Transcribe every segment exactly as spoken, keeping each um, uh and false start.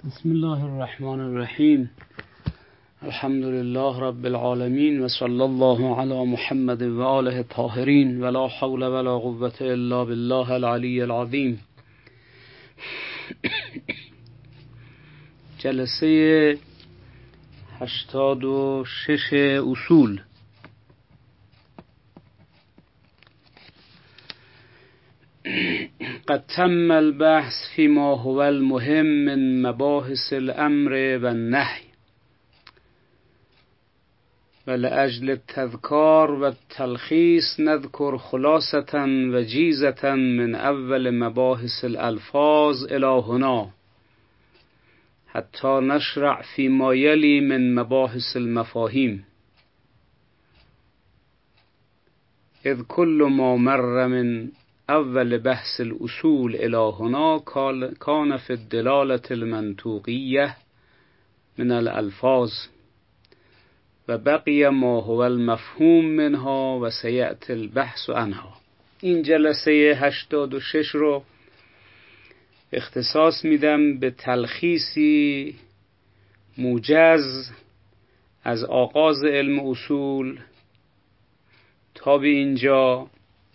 بسم الله الرحمن الرحیم. الحمد لله رب العالمین و صلی الله علی محمد و آله الطاهرین و لا حول ولا قوة الا بالله العلی العظیم. جلسه هشتاد و شش اصول. قد تم البحث فيما هو المهم من مباحث الأمر والنهي ولأجل التذكار والتلخيص نذكر خلاصة وجيزة من أول مباحث الألفاظ إلى هنا حتى نشرع فيما يلي من مباحث المفاهيم، إذ كل ما مر من اول بحث الاصول الى هنا كان في الدلالة المنطوقية من الالفاظ و بقي ما هو المفهوم منها و سيأتي البحث عنها. این جلسه هشتاد و شش رو اختصاص میدم به تلخیصی موجز از آغاز علم اصول تا به اینجا،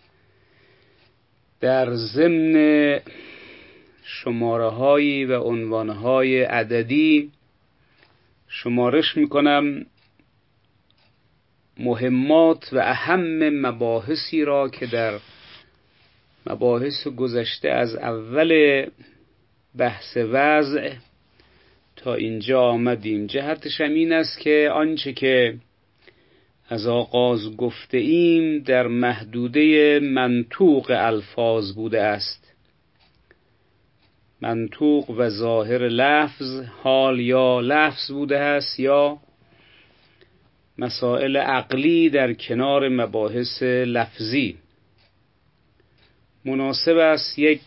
در ضمن شماره هایی و عنوان های عددی شمارش میکنم مهمات و اهم مباحثی را که در مباحث گذشته از اول بحث وضع تا اینجا آمدیم. جهتش هم این است که آنچه که از آغاز گفته ایم در محدوده منطوق الفاظ بوده است. منطوق و ظاهر لفظ حال یا لفظ بوده است یا مسائل عقلی در کنار مباحث لفظی. مناسب است یک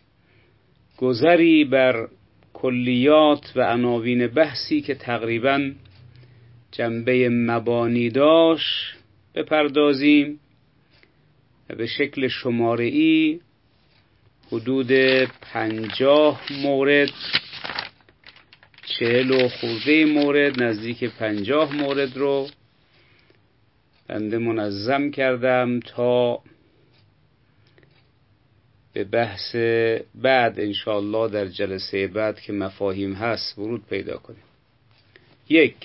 گذری بر کلیات و عناوین بحثی که تقریباً جنبه مبانی داشت بپردازیم و به شکل شماره‌ای حدود پنجاه مورد، چهل و خورده مورد، نزدیک پنجاه مورد رو بنده منظم کردم تا به بحث بعد انشاءالله در جلسه بعد که مفاهیم هست ورود پیدا کنیم. یک،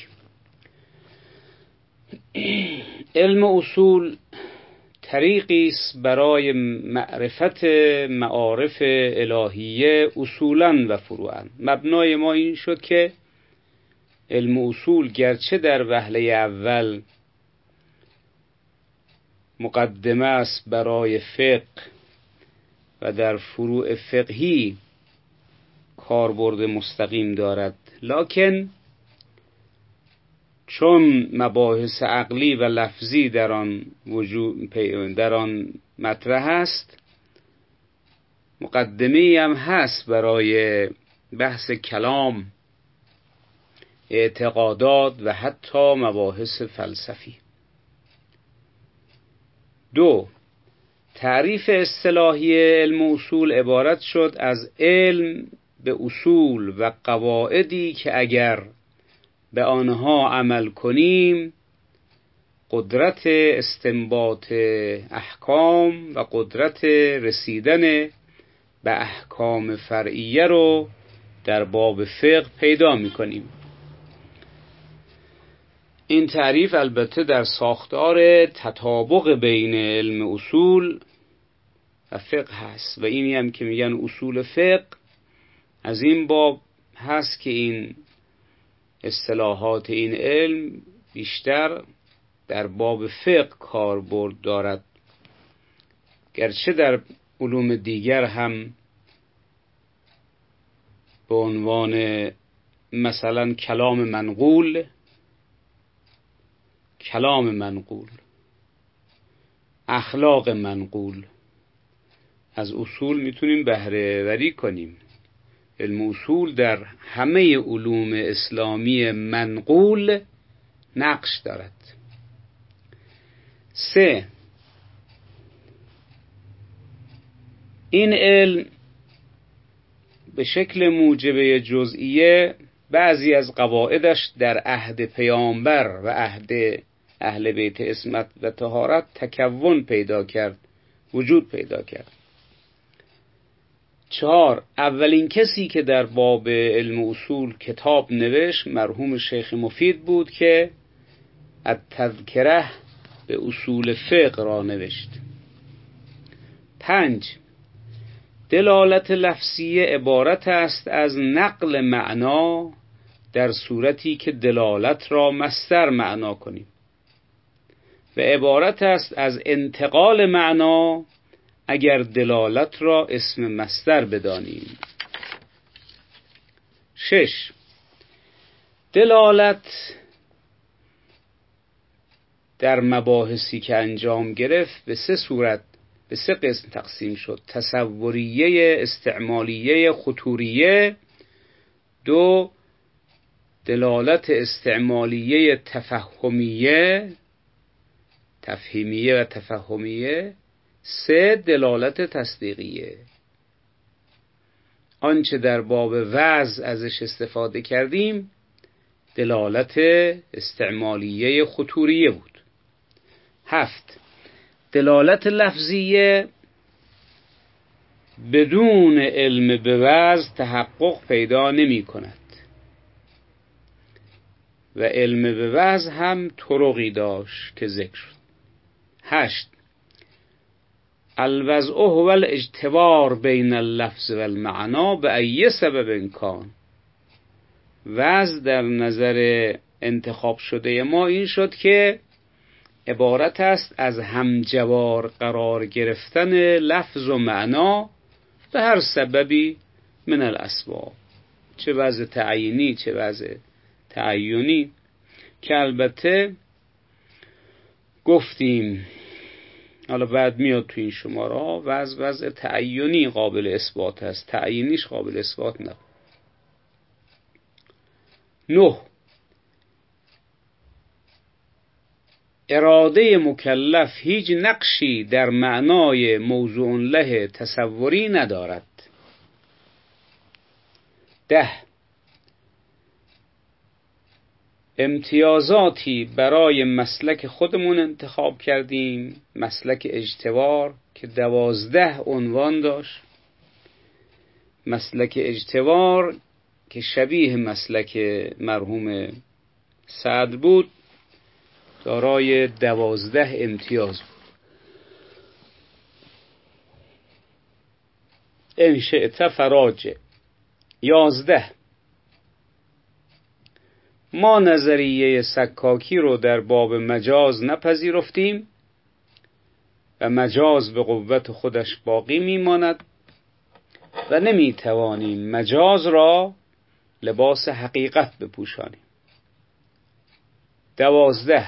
علم اصول طریقی است برای معرفت معارف الهیه اصولاً و فروعاً. مبنای ما این شد که علم اصول گرچه در وهله اول مقدمه است برای فقه و در فروع فقهی کاربرد مستقیم دارد، لکن چون مباحث عقلی و لفظی در آن وجود در آن مطرح است، مقدمه‌ای هم هست برای بحث کلام، اعتقادات و حتی مباحث فلسفی. دو، تعریف اصطلاحی علم اصول عبارت شد از علم به اصول و قواعدی که اگر به آنها عمل کنیم قدرت استنباط احکام و قدرت رسیدن به احکام فرعیه رو در باب فقه پیدا می‌کنیم. این تعریف البته در ساختار تطابق بین علم اصول و فقه هست و اینی هم که میگن اصول فقه از این باب هست که این اصطلاحات این علم بیشتر در باب فقه کاربرد دارد، گرچه در علوم دیگر هم به عنوان مثلا کلام منقول کلام منقول اخلاق منقول از اصول میتونیم بهره وری کنیم. علم اصول در همه علوم اسلامی منقول نقش دارد. سه، این علم به شکل موجبه جزئیه بعضی از قواعدش در عهد پیامبر و عهد اهل بیت عصمت و طهارت تکون پیدا کرد، وجود پیدا کرد. چهار، اولین کسی که در باب علم اصول کتاب نوشت مرحوم شیخ مفید بود که التذکره به اصول فقه را نوشت. پنج، دلالت لفظیه عبارت است از نقل معنا در صورتی که دلالت را مصدر معنا کنیم و عبارت است از انتقال معنا اگر دلالت را اسم مصدر بدانیم. شش، دلالت در مباحثی که انجام گرفت به سه صورت به سه قسم تقسیم شد: تصوریه، استعمالیه، خطوریه. دو، دلالت استعمالیه تفهمیه، تفهیمیه و تفهمیه. سه، دلالت تصدیقیه. آنچه در باب وضع ازش استفاده کردیم دلالت استعمالیه خطوریه بود. هفت، دلالت لفظیه بدون علم به وضع تحقق پیدا نمی کند و علم به وضع هم طرقی داشت که ذکر شد. هشت، الوضع هو الاجتبار بین اللفظ و المعنا به ای سبب کان. وضع در نظر انتخاب شده ما این شد که عبارت است از همجوار قرار گرفتن لفظ و معنا به هر سببی من الاسباب، چه وضع تعیینی چه وضع تعیینی، که البته گفتیم حالا بعد میاد تو این شماره وضع وضع تعیینی قابل اثبات است، تعیینیش قابل اثبات نه. نه، اراده مکلف هیچ نقشی در معنای موضوع له تصوری ندارد. ده، امتیازاتی برای مسلک خودمون انتخاب کردیم، مسلک اجتبار که دوازده عنوان داشت. مسلک اجتبار که شبیه مسلک مرحوم صدر بود دارای دوازده امتیاز بود. ان شئت فراجع. یازده، ما نظریه سکاکی رو در باب مجاز نپذیرفتیم و مجاز به قوت خودش باقی میماند و نمیتوانیم مجاز را لباس حقیقت بپوشانیم. دوازده،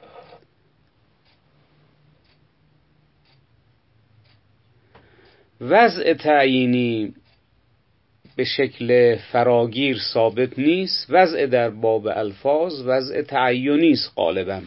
وضع تعیینی به شکل فراگیر ثابت نیست، وضع در باب الفاظ وضع تعیینی است غالبا.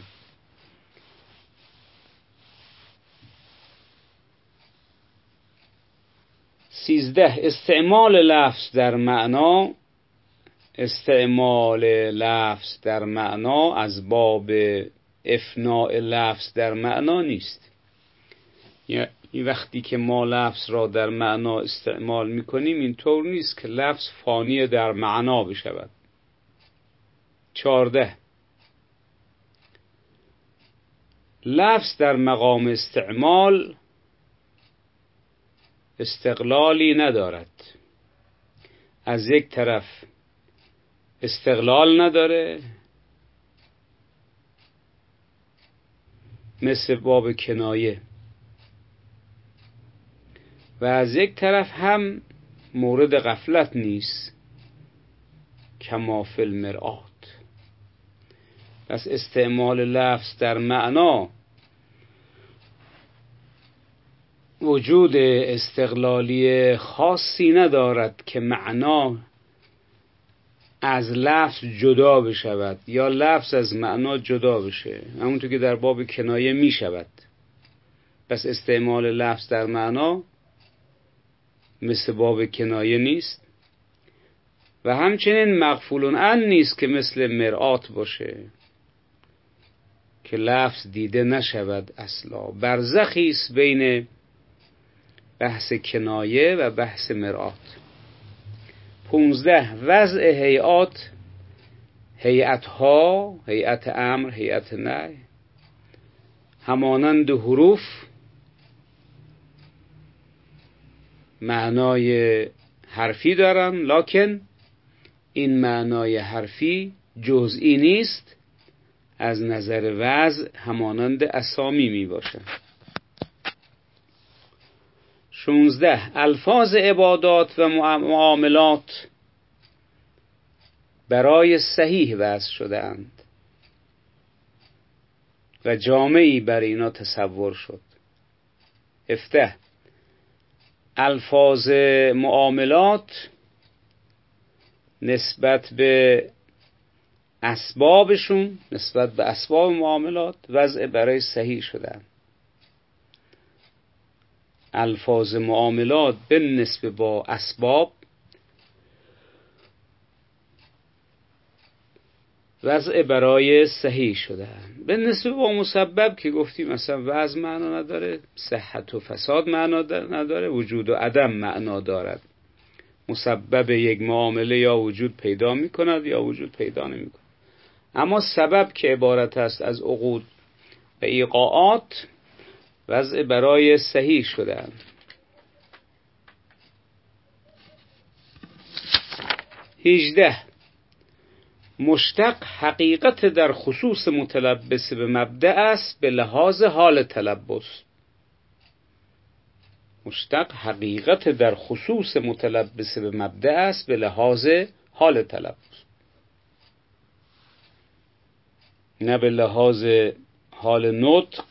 سیزده، استعمال لفظ در معنا استعمال لفظ در معنا از باب افناء لفظ در معنا نیست. یعنی وقتی که ما لفظ را در معنا استعمال میکنیم اینطور نیست که لفظ فانی در معنا بشود. چارده، لفظ در مقام استعمال استقلالی ندارد. از یک طرف استقلال نداره مثل باب کنایه و از یک طرف هم مورد غفلت نیست کما فی المرآت. پس استعمال لفظ در معنا وجود استقلالی خاصی ندارد که معنا از لفظ جدا بشود یا لفظ از معنا جدا بشه، همونطور که در باب کنایه می شود. پس استعمال لفظ در معنا مثل باب کنایه نیست و همچنین مغفول عنه نیست که مثل مرآت باشه که لفظ دیده نشود اصلا. برزخی است بین بحث کنایه و بحث مرآت. پونزده وضع هیئات، هیئتها، هیئت امر، هیئت نهی، همانند حروف معنای حرفی دارن، لکن این معنای حرفی جزئی نیست، از نظر وضع همانند اسامی می باشن. شونزده الفاظ عبادات و معاملات برای صحیح وضع شدند و جامعی بر اینا تصور شد. هفده الفاظ معاملات نسبت به اسبابشون، نسبت به اسباب معاملات وضع برای صحیح شدند. الفاظ معاملات به نسبت با اسباب وضع برای صحیح شدند. به نسبت با مسبب که گفتیم مثلا وضع معنا نداره، صحت و فساد معنا نداره، وجود و عدم معنا دارد. مسبب یک معامله یا وجود پیدا می کند یا وجود پیدا نمی کند. اما سبب که عبارت است از عقود و ایقاعات وضع برای صحیح شدند. هجده مشتق حقیقت در خصوص متلبس به مبدأ است به لحاظ حال تلبس. مشتق حقیقت در خصوص متلبس به مبدأ است به لحاظ حال تلبس، نه به لحاظ حال نطق،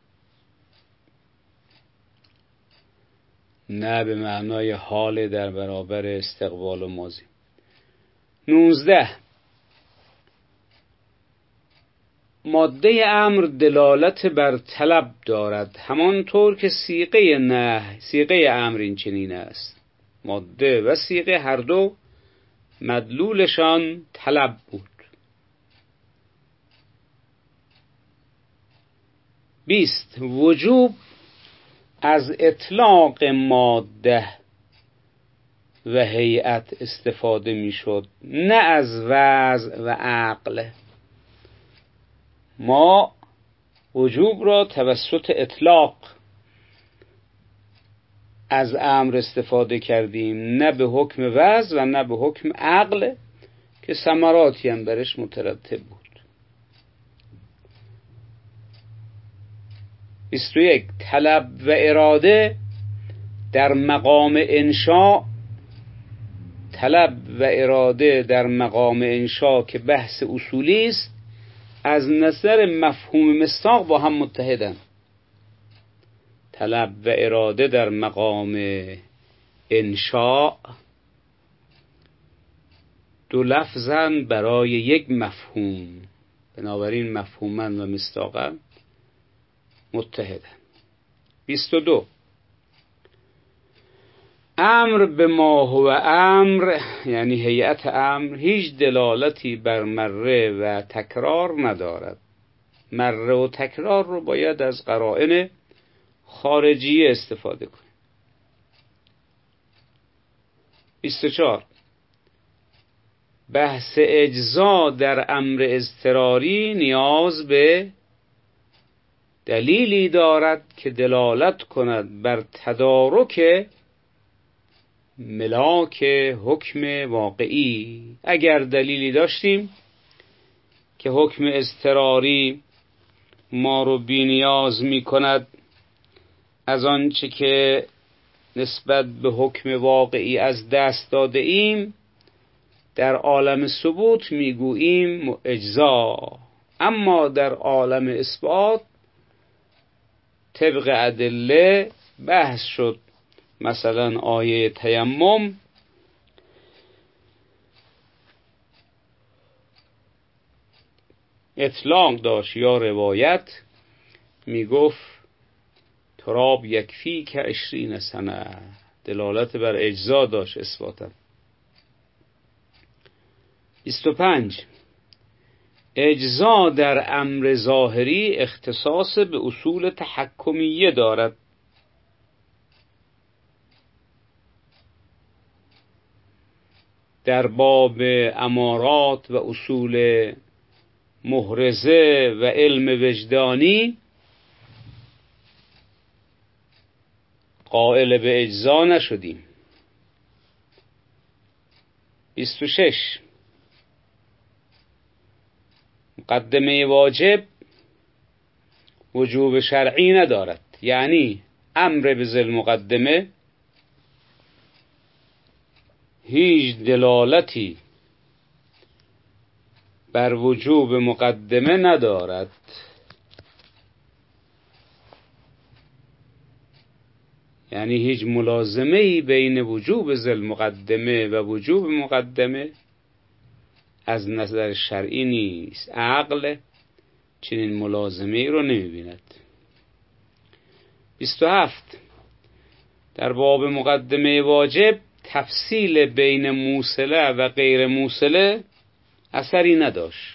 نه به معنای حال در برابر استقبال و ماضی. نوزده ماده امر دلالت بر طلب دارد، همانطور که صیغه نه صیغه امر این چنین است. ماده و صیغه هر دو مدلولشان طلب بود. بیست وجوب از اطلاق ماده و هیئت استفاده میشد، نه از وضع و عقل. ما وجوب را توسط اطلاق از امر استفاده کردیم، نه به حکم وضع و نه به حکم عقل که ثمراتی هم برش مترتب بود. بیست و یک طلب و اراده در مقام انشاء، طلب و اراده در مقام انشاء که بحث اصولی است، از نظر مفهوم مصداق با هم متحدن. طلب و اراده در مقام انشاء دو لفظن برای یک مفهوم، بنابراین مفهومن و مصداقن متحدن. بیست و دو امر به ما هو امر، یعنی هیئت امر، هیچ دلالتی بر مره و تکرار ندارد. مره و تکرار رو باید از قرائن خارجیه استفاده کنیم. بیست و چهار بحث اجزا در امر اضطراری نیاز به دلیلی دارد که دلالت کند بر تدارک ملاک حکم واقعی. اگر دلیلی داشتیم که حکم اضطراری ما رو بی نیاز می کند از آنچه که نسبت به حکم واقعی از دست داده ایم، در عالم ثبوت می گوییم اجزا. اما در عالم اثبات طبق ادله بحث شد. مثلا آیه تیمم اطلاق داشت یا روایت می گفت تراب یکفی که عشرین سنه، دلالت بر اجزا داشت اثباتا. بیست و پنج. اجزا در امر ظاهری اختصاص به اصول تحکمیه دارد. در باب امارات و اصول محرزه و علم وجدانی قائل به اجزا نشدیم. بیست و شش. مقدمه واجب وجوب شرعی ندارد، یعنی امر به ذی مقدمه هیچ دلالتی بر وجوب مقدمه ندارد. یعنی هیچ ملازمه‌ای بین وجوب ذی مقدمه و وجوب مقدمه از نظر شرعی نیست. عقل چنین ملازمه‌ای رو نمی‌بیند. بیست و هفت. در باب مقدمه واجب تفصیل بین موصله و غیر موصله اثری نداشت.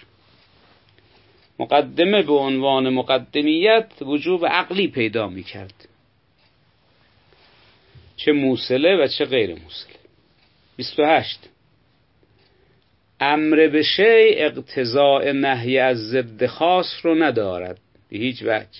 مقدمه به عنوان مقدمیت وجوب عقلی پیدا می‌کرد، چه موصله و چه غیر موصله. بیست و هشت. امر به شیء اقتضاء نهی از ضد خاص رو ندارد به هیچ وجه.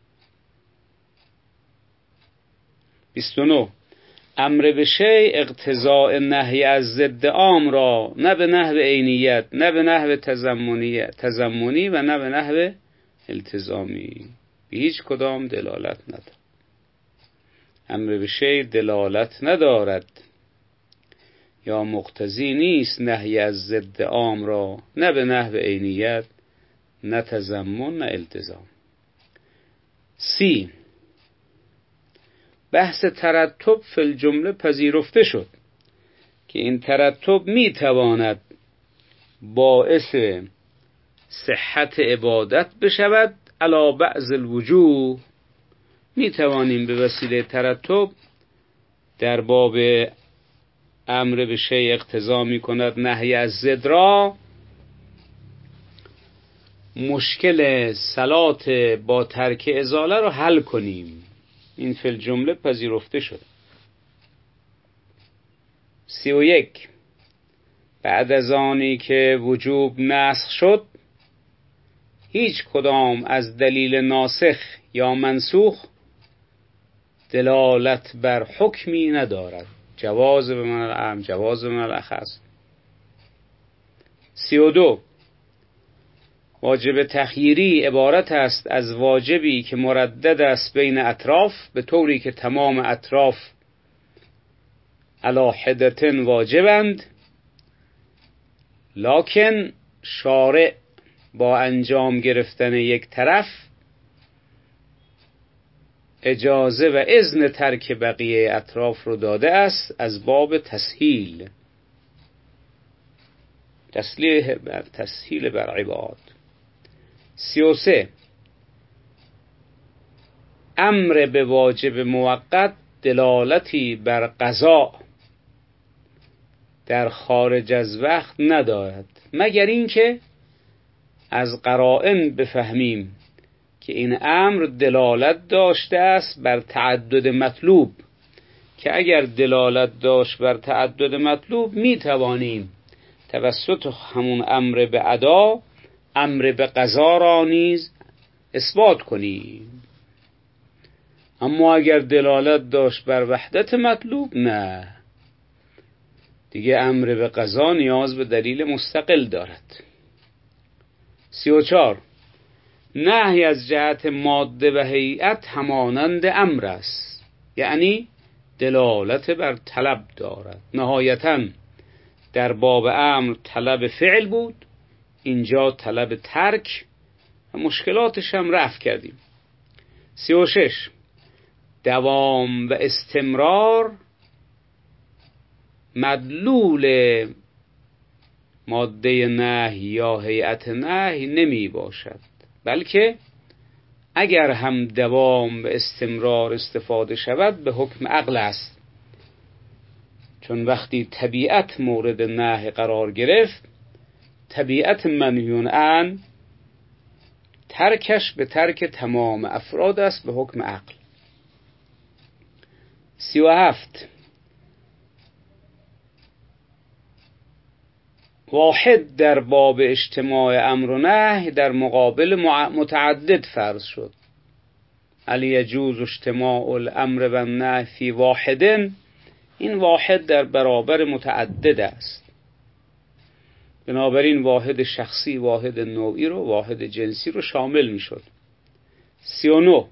بیست و نه. امر به شیء اقتضاء نهی از ضد عام را نه به نحو عینیت، نه به نحو تضمنیت تضمنی و نه به نحو التزامی به هیچ کدام دلالت ندارد. امر به شیء دلالت ندارد یا مقتضی نیست نهی از ضد عام را نه به نحو عینیت، نه تضمن، نه التزام. سی. بحث ترتب فی الجمله پذیرفته شد که این ترتب می تواند باعث صحت عبادت بشود علی بعض الوجوه. می توانیم به وسیله ترتب در باب امر به شیء اقتضا می کند نهی از ضد را مشکل صلات با ترک ازاله رو حل کنیم. این فی الجمله پذیرفته شد. سی و یک. بعد از آنی که وجوب نسخ شد هیچ کدام از دلیل ناسخ یا منسوخ دلالت بر حکمی ندارد. جواز به من العام، جواز به من الاخص. سی و دو. واجب تخییری عبارت است از واجبی که مردد است بین اطراف به طوری که تمام اطراف علی حدة واجبند، لکن شارع با انجام گرفتن یک طرف اجازه و اذن ترک بقیه اطراف رو داده است از باب تسهیل، تسلیح بر تسهیل بر عباد. سی و سه. امر به واجب موقت دلالتی بر قضا در خارج از وقت ندارد، مگر اینکه از قرائن بفهمیم که این امر دلالت داشته است بر تعدد مطلوب، که اگر دلالت داشت بر تعدد مطلوب می توانیم توسط همون امر به ادا امر به قضا را نیز اثبات کنیم. اما اگر دلالت داشت بر وحدت مطلوب، نه، دیگه امر به قضا نیاز به دلیل مستقل دارد. سی و چار. نهی از جهت ماده و هیئت همانند امر است، یعنی دلالت بر طلب دارد. نهایتاً در باب امر طلب فعل بود، اینجا طلب ترک و مشکلاتش هم رفع کردیم. سی و شش. دوام و استمرار مدلول ماده نهی یا هیئت نهی نمی باشد، بلکه اگر هم دوام و استمرار استفاده شود به حکم عقل است، چون وقتی طبیعت مورد نهی قرار گرفت طبیعت منهی عنه ترکش به ترک تمام افراد است به حکم عقل. سی و هفت، واحد در باب اجتماع امر و نهی در مقابل متعدد فرض شد. هل یجوز اجتماع الامر و النهی فی واحد، این واحد در برابر متعدد است، بنابراین واحد شخصی، واحد نوعی رو، واحد جنسی رو شامل می شد. سی و نه،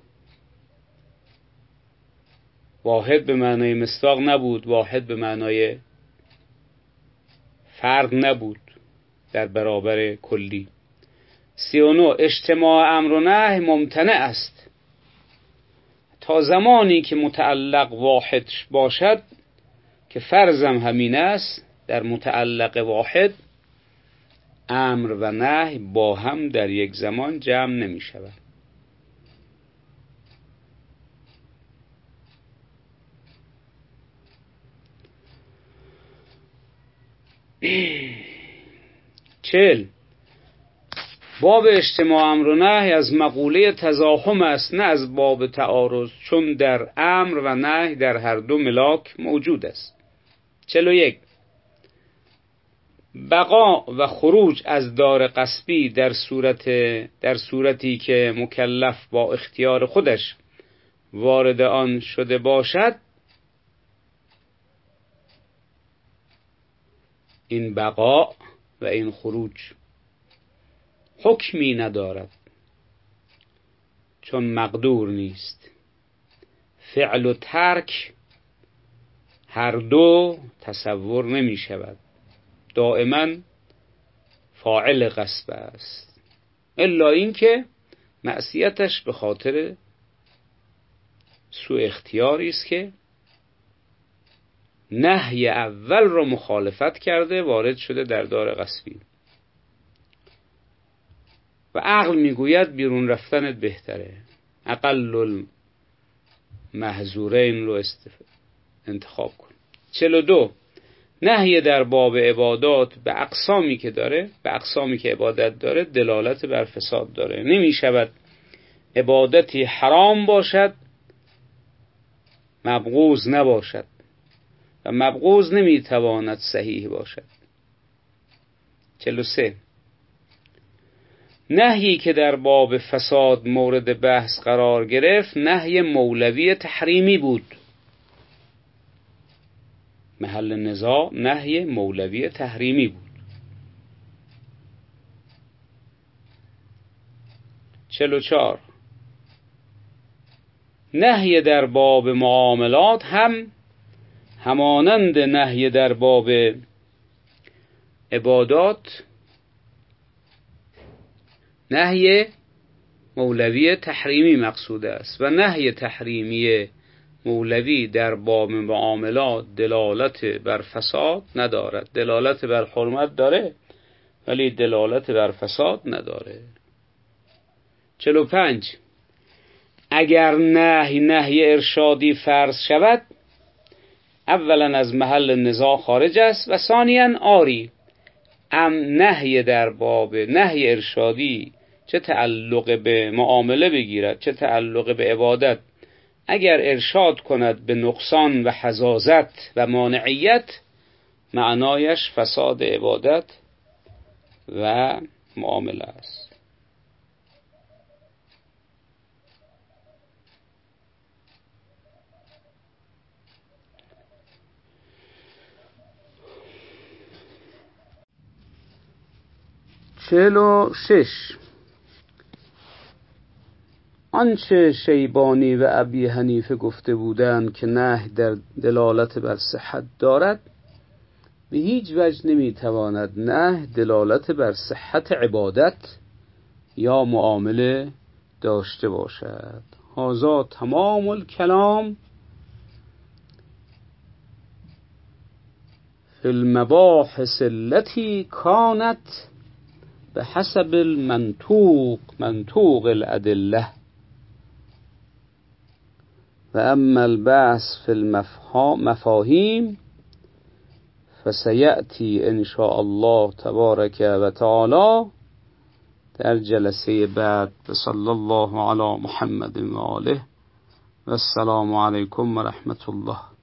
واحد به معنای مصداق نبود، واحد به معنای فرد نبود در برابر کلی. سی و نه، اجتماع امر و نهی ممتنع است تا زمانی که متعلق واحد باشد، که فرضم همین است در متعلق واحد امر و نهی با هم در یک زمان جمع نمی شود. چهل، باب اجتماع امر و نهی از مقوله تزاحم است، نه از باب تعارض، چون در امر و نهی در هر دو ملاک موجود است. چهل و یک، بقا و خروج از دار غصبی در صورت در صورتی که مکلف با اختیار خودش وارد آن شده باشد، این بقا و این خروج حکمی ندارد، چون مقدور نیست. فعل و ترک هر دو تصور نمی شود، دائما فاعل غصب است، الا اینکه معصیتش به خاطر سوء اختیاری است که نهی اول رو مخالفت کرده، وارد شده در دار غصبی و عقل میگوید بیرون رفتنت بهتره، اقل المحظورین رو انتخاب کن. چهل و دو، نهی در باب عبادات به اقسامی که داره، به اقسامی که عبادت داره دلالت بر فساد داره. نمی شود عبادتی حرام باشد مبغوض نباشد و مبغوض نمی تواند صحیح باشد. چهل و سه، نهی که در باب فساد مورد بحث قرار گرفت نهی مولوی تحریمی بود. محل نزاع نهی مولوی تحریمی بود. چهل و چهار، نهی در باب معاملات هم همانند نهی در باب عبادات نهی مولوی تحریمی مقصود است و نهی تحریمی مولوی در باب معاملات دلالت بر فساد ندارد. دلالت بر حرمت داره ولی دلالت بر فساد نداره. چهل و پنج، اگر نهی نهی ارشادی فرض شود، اولا از محل نزاع خارج است و ثانیا آری ام نهی در باب نهی ارشادی چه تعلق به معامله بگیرد چه تعلق به عبادت، اگر ارشاد کند به نقصان و حزازت و مانعیت، معنایش فساد عبادت و معامله است. چهل و شش، آنچه شیبانی و ابی حنیفه گفته بودند که نهی در دلالت بر صحت دارد، به هیچ وجه نمیتواند نهی دلالت بر صحت عبادت یا معامله داشته باشد. هذا تمام الکلام فی المباحث التي كانت به حسب المنطوق منطوق الادله و اما البحث فی المفاهیم فسیأتی ان شاء الله تبارک و تعالی در جلسه بعد. صلی الله علی محمد و آله و السلام علیکم و رحمت الله.